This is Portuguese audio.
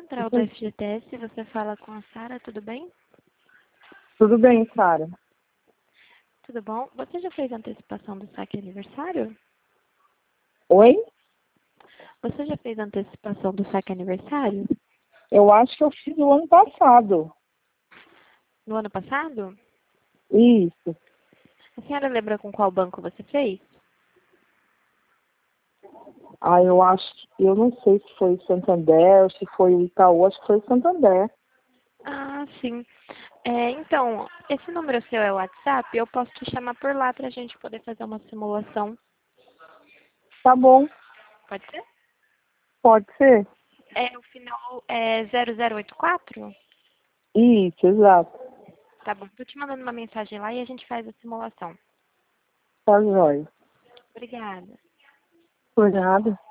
Central do FGTS, você fala com a Sara, tudo bem? Tudo bem, Sara. Tudo bom? Você já fez a antecipação do saque aniversário? Oi? Você já fez a antecipação do saque aniversário? Eu acho que eu fiz no ano passado. No ano passado? Isso. A senhora lembra com qual banco você fez? Eu acho eu não sei se foi Santander, se foi o Itaú, acho que foi Santander. Ah, sim. Então, esse número seu é o WhatsApp? Eu posso te chamar por lá para a gente poder fazer uma simulação. Tá bom, Pode ser? pode ser? O final é 0084? Isso, exato. Tá bom, tô te mandando uma mensagem lá e a gente faz a simulação. Tá jóia. Obrigada. Por nada.